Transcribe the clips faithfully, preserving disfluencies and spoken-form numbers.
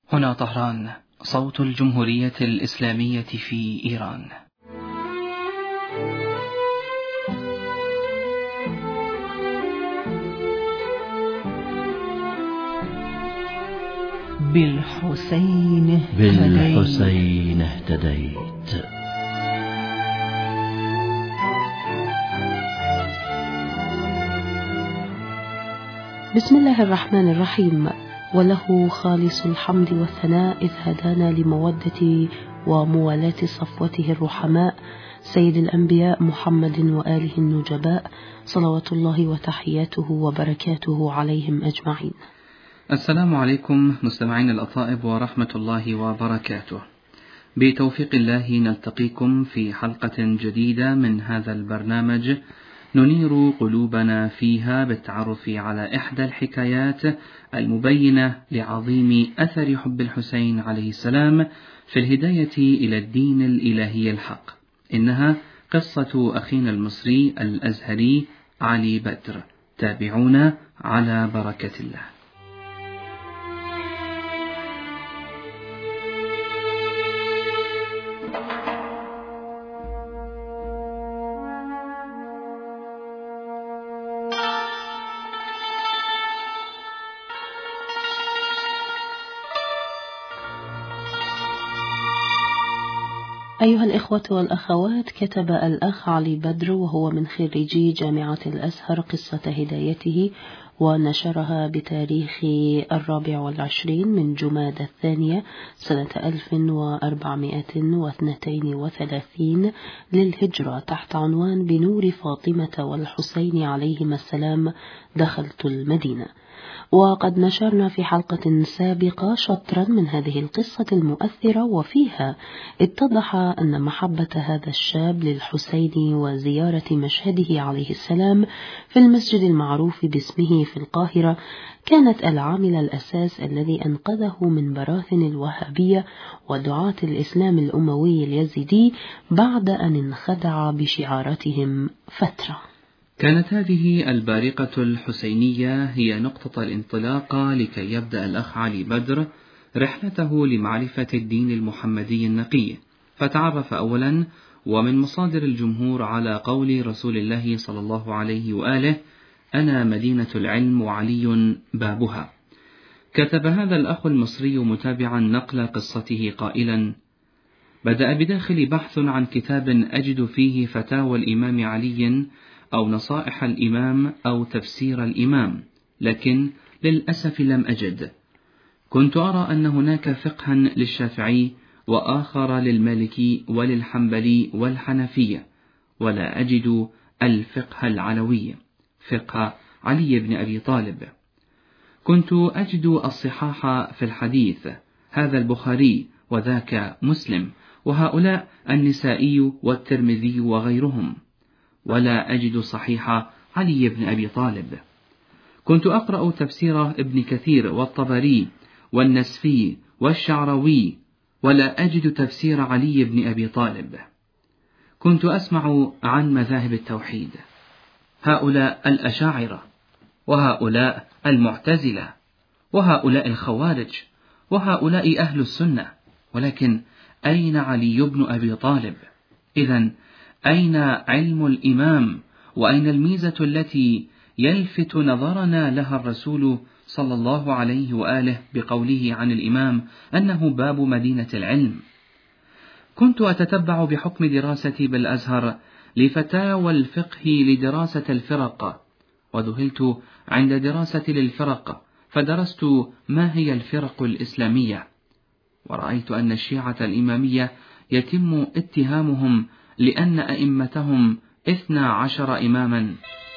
هنا طهران، صوت الجمهورية الإسلامية في إيران. بالحسين بالحسين اهتديت. بسم الله الرحمن الرحيم. وله خالص الحمد والثناء إذ هدانا لمودة وموالاة صفوته الرحماء سيد الأنبياء محمد وآله النجباء صلوات الله وتحياته وبركاته عليهم أجمعين. السلام عليكم مستمعين الأطائب ورحمة الله وبركاته. بتوفيق الله نلتقيكم في حلقة جديدة من هذا البرنامج ننير قلوبنا فيها بالتعرف على إحدى الحكايات المبينة لعظيم أثر حب الحسين عليه السلام في الهداية إلى الدين الإلهي الحق. إنها قصة أخينا المصري الأزهري علي بدر. تابعونا على بركة الله. أيها الإخوة والأخوات، كتب الأخ علي بدر وهو من خريجي جامعة الأزهر قصة هدايته ونشرها بتاريخ الرابع والعشرين من جمادى الثانية سنة ألف وأربعمائة واثنين وثلاثين للهجرة تحت عنوان بنور فاطمة والحسين عليهما السلام دخلت المدينة. وقد نشرنا في حلقة سابقة شطرا من هذه القصة المؤثرة، وفيها اتضح أن محبة هذا الشاب للحسين وزيارة مشهده عليه السلام في المسجد المعروف باسمه في القاهرة كانت العامل الأساس الذي أنقذه من براثن الوهابية ودعاة الإسلام الأموي اليزيدي بعد أن انخدع بشعاراتهم فترة. كانت هذه البارقة الحسينية هي نقطة الانطلاق لكي يبدأ الأخ علي بدر رحلته لمعرفة الدين المحمدي النقي، فتعرف أولا ومن مصادر الجمهور على قول رسول الله صلى الله عليه وآله: أنا مدينة العلم وعلي بابها. كتب هذا الأخ المصري متابعا نقل قصته قائلا: بدأ بداخل بحث عن كتاب أجد فيه فتاوى الإمام علي أو نصائح الإمام أو تفسير الإمام، لكن للأسف لم أجد. كنت أرى أن هناك فقها للشافعي وآخر للمالكي وللحنبلي والحنفية، ولا أجد الفقه العلوي فقه علي بن أبي طالب. كنت أجد الصحاح في الحديث، هذا البخاري وذاك مسلم وهؤلاء النسائي والترمذي وغيرهم، ولا أجد صحيح علي بن أبي طالب. كنت أقرأ تفسير ابن كثير والطبري والنسفي والشعراوي، ولا أجد تفسير علي بن أبي طالب. كنت أسمع عن مذاهب التوحيد، هؤلاء الأشاعرة وهؤلاء المعتزلة وهؤلاء الخوارج وهؤلاء أهل السنة، ولكن أين علي بن أبي طالب؟ إذن أين علم الإمام؟ وأين الميزة التي يلفت نظرنا لها الرسول صلى الله عليه وآله بقوله عن الإمام أنه باب مدينة العلم؟ كنت أتتبع بحكم دراستي بالأزهر لفتاوى الفقه لدراسة الفرق، وذهلت عند دراستي للفرق فدرست ما هي الفرق الإسلامية، ورأيت أن الشيعة الإمامية يتم اتهامهم لأن أئمتهم اثنا عشر إماما.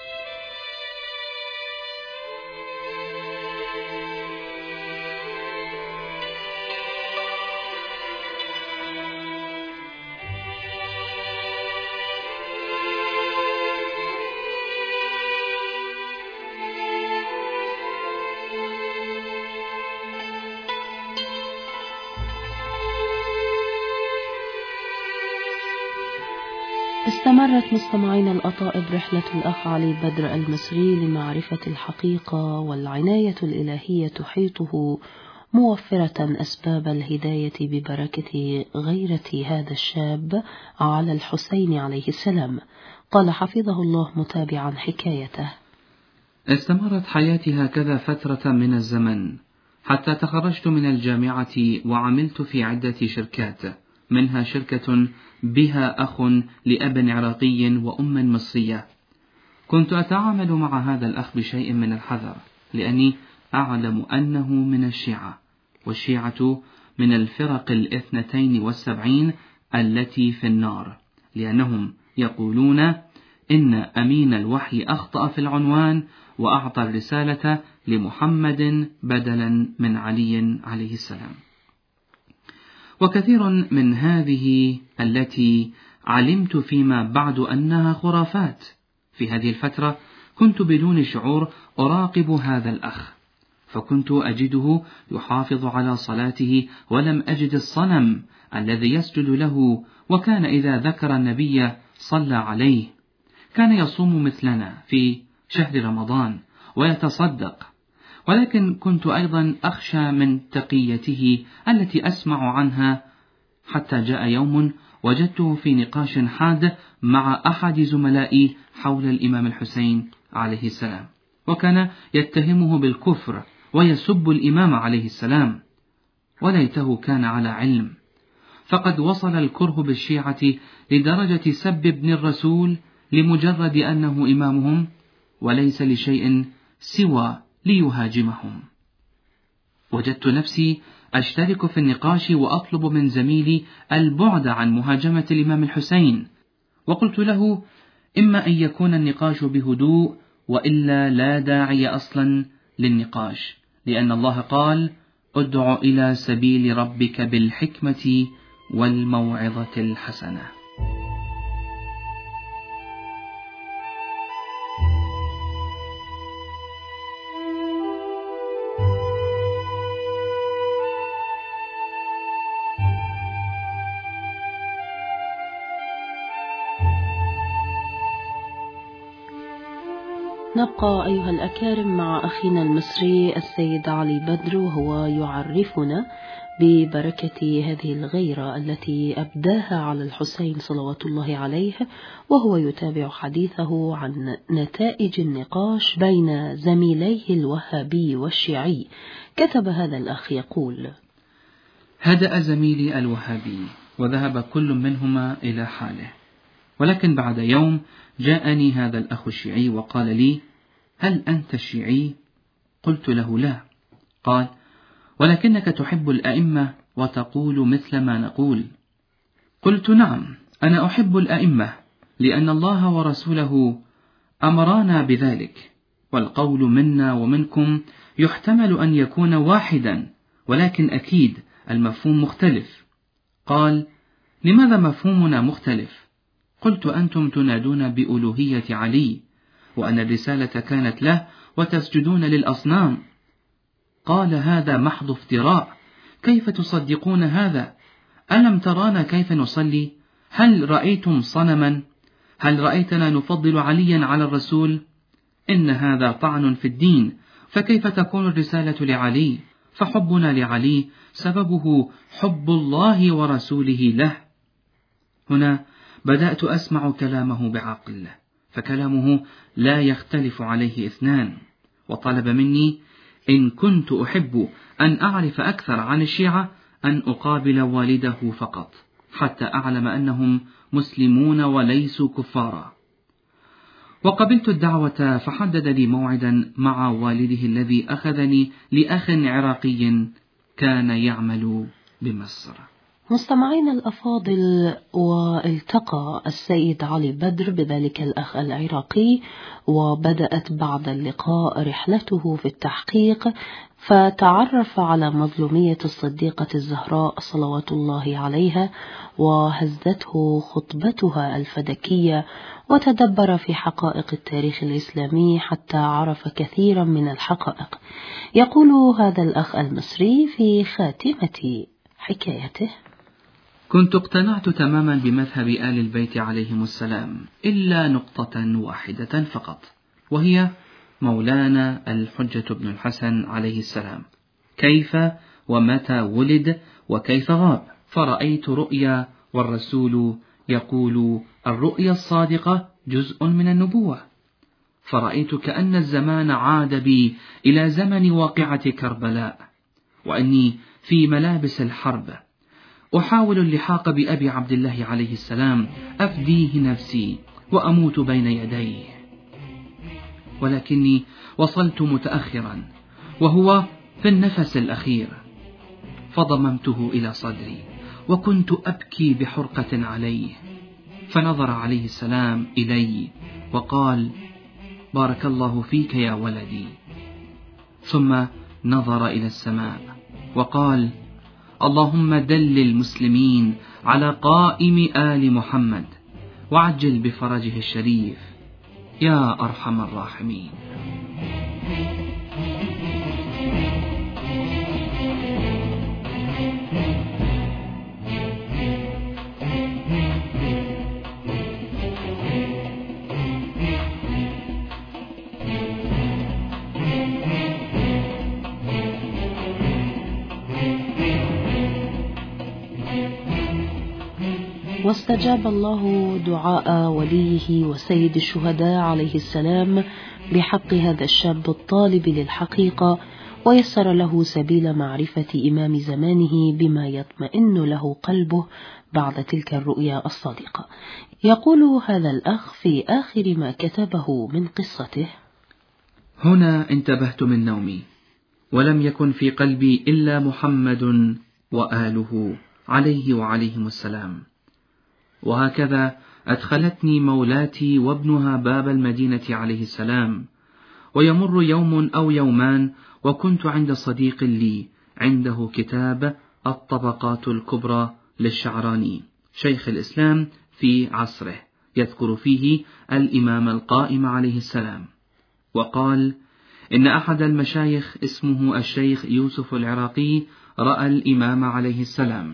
استمرت مستمعين الأطائب رحلة الأخ علي بدر المصري لمعرفة الحقيقة والعناية الإلهية تحيطه موفرة أسباب الهداية ببركة غيرة هذا الشاب على الحسين عليه السلام. قال حفظه الله متابعا حكايته: استمرت حياتي هكذا فترة من الزمن حتى تخرجت من الجامعة وعملت في عدة شركات، منها شركة بها أخ لأب عراقي وأم مصرية. كنت أتعامل مع هذا الأخ بشيء من الحذر، لأني أعلم أنه من الشيعة، والشيعة من الفرق الاثنتين والسبعين التي في النار، لأنهم يقولون إن أمين الوحي أخطأ في العنوان وأعطى الرسالة لمحمد بدلا من علي عليه السلام. وكثير من هذه التي علمت فيما بعد أنها خرافات. في هذه الفترة كنت بدون شعور أراقب هذا الأخ، فكنت أجده يحافظ على صلاته ولم أجد الصنم الذي يسجد له، وكان إذا ذكر النبي صلى عليه. كان يصوم مثلنا في شهر رمضان ويتصدق، ولكن كنت أيضا أخشى من تقيته التي أسمع عنها، حتى جاء يوم وجدته في نقاش حاد مع أحد زملائي حول الإمام الحسين عليه السلام، وكان يتهمه بالكفر ويسب الإمام عليه السلام، وليته كان على علم، فقد وصل الكره بالشيعة لدرجة سب ابن الرسول لمجرد أنه إمامهم، وليس لشيء سوى ليهاجمهم. وجدت نفسي أشترك في النقاش وأطلب من زميلي البعد عن مهاجمة الإمام الحسين، وقلت له: إما أن يكون النقاش بهدوء، وإلا لا داعي أصلا للنقاش، لأن الله قال: ادع إلى سبيل ربك بالحكمة والموعظة الحسنة. نبقى أيها الأكارم مع أخينا المصري السيد علي بدر، وهو يعرفنا ببركة هذه الغيرة التي أبداها على الحسين صلوات الله عليه، وهو يتابع حديثه عن نتائج النقاش بين زميليه الوهابي والشيعي. كتب هذا الأخ يقول: هدأ زميلي الوهابي وذهب كل منهما إلى حاله، ولكن بعد يوم جاءني هذا الأخ الشيعي وقال لي: هل أنت الشيعي؟ قلت له: لا. قال: ولكنك تحب الأئمة وتقول مثل ما نقول. قلت: نعم، أنا أحب الأئمة لأن الله ورسوله أمرانا بذلك، والقول منا ومنكم يحتمل أن يكون واحدا، ولكن أكيد المفهوم مختلف. قال: لماذا مفهومنا مختلف؟ قلت: أنتم تنادون بألوهية علي، وأن الرسالة كانت له، وتسجدون للأصنام. قال: هذا محض افتراء، كيف تصدقون هذا؟ ألم ترانا كيف نصلي؟ هل رأيتم صنما؟ هل رأيتنا نفضل عليا على الرسول؟ إن هذا طعن في الدين، فكيف تكون الرسالة لعلي؟ فحبنا لعلي سببه حب الله ورسوله له. هنا بدأت أسمع كلامه بعقل، فكلامه لا يختلف عليه اثنان، وطلب مني إن كنت أحب أن أعرف أكثر عن الشيعة أن أقابل والده فقط، حتى أعلم أنهم مسلمون وليسوا كفارا. وقبلت الدعوة، فحدد لي موعدا مع والده الذي أخذني لأخ عراقي كان يعمل بمصر. مستمعين الأفاضل، والتقى السيد علي بدر بذلك الأخ العراقي، وبدأت بعد اللقاء رحلته في التحقيق، فتعرف على مظلومية الصديقة الزهراء صلوات الله عليها، وهزته خطبتها الفدكية، وتدبر في حقائق التاريخ الإسلامي حتى عرف كثيرا من الحقائق. يقول هذا الأخ المصري في خاتمة حكايته: كنت اقتنعت تماما بمذهب آل البيت عليهم السلام، إلا نقطة واحدة فقط، وهي مولانا الحجة بن الحسن عليه السلام. كيف ومتى ولد وكيف غاب. فرأيت رؤيا والرسول يقول الرؤيا الصادقة جزء من النبوة. فرأيت كأن الزمان عاد بي إلى زمن واقعة كربلاء، وأني في ملابس الحرب أحاول اللحاق بأبي عبد الله عليه السلام، أفديه نفسي وأموت بين يديه، ولكني وصلت متأخرا وهو في النفس الأخير، فضممته إلى صدري وكنت أبكي بحرقة عليه، فنظر عليه السلام إلي وقال بارك الله فيك يا ولدي، ثم نظر إلى السماء وقال اللهم دل المسلمين على قائم آل محمد وعجل بفرجه الشريف يا أرحم الراحمين. واستجاب الله دعاء وليه وسيد الشهداء عليه السلام بحق هذا الشاب الطالب للحقيقة، ويسر له سبيل معرفة إمام زمانه بما يطمئن له قلبه بعد تلك الرؤيا الصادقة. يقول هذا الأخ في آخر ما كتبه من قصته: هنا انتبهت من نومي ولم يكن في قلبي إلا محمد وآله عليه وعليهم السلام، وهكذا أدخلتني مولاتي وابنها باب المدينة عليه السلام، ويمر يوم أو يومان وكنت عند صديق لي عنده كتاب الطبقات الكبرى للشعراني شيخ الإسلام في عصره، يذكر فيه الإمام القائم عليه السلام، وقال إن أحد المشايخ اسمه الشيخ يوسف العراقي رأى الإمام عليه السلام،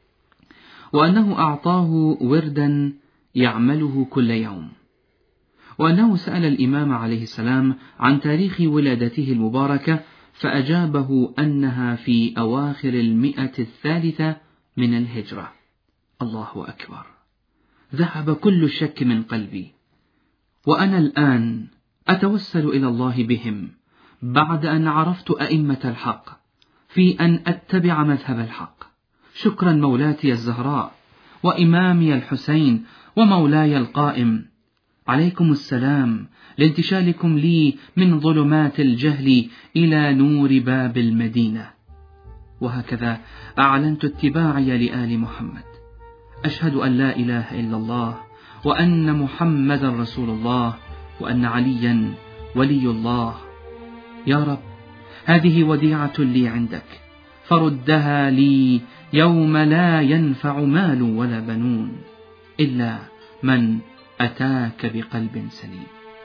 وأنه أعطاه وردا يعمله كل يوم، وأنه سأل الإمام عليه السلام عن تاريخ ولادته المباركة، فأجابه أنها في أواخر المئة الثالثة من الهجرة. الله أكبر، ذهب كل الشك من قلبي، وأنا الآن أتوسل إلى الله بهم بعد أن عرفت أئمة الحق في أن أتبع مذهب الحق. شكرا مولاتي الزهراء وإمامي الحسين ومولاي القائم، عليكم السلام لانتشالكم لي من ظلمات الجهل إلى نور باب المدينة. وهكذا أعلنت اتباعي لآل محمد، أشهد أن لا إله إلا الله وأن محمد رسول الله وأن عليا ولي الله. يا رب، هذه وديعة لي عندك، فردها لي يوم لا ينفع مال ولا بنون إلا من أتاك بقلب سليم.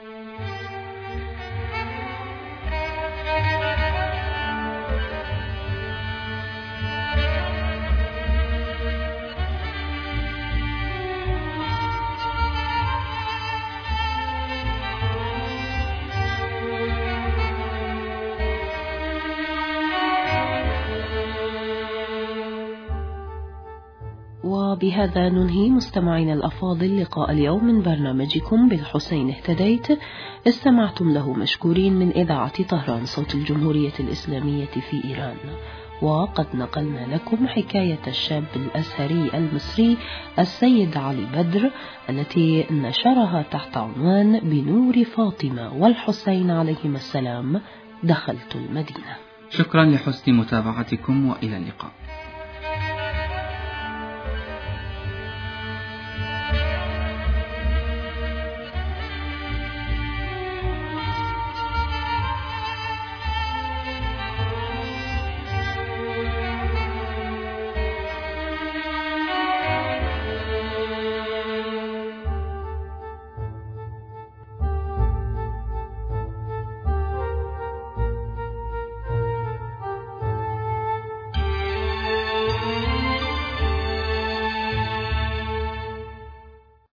وبهذا ننهي مستمعين الأفاضل لقاء اليوم من برنامجكم بالحسين اهتديت، استمعتم له مشكورين من إذاعة طهران صوت الجمهورية الإسلامية في إيران. وقد نقلنا لكم حكاية الشاب الأزهري المصري السيد علي بدر التي نشرها تحت عنوان بنور فاطمة والحسين عليهما السلام دخلت المدينة. شكرا لحسن متابعتكم وإلى اللقاء.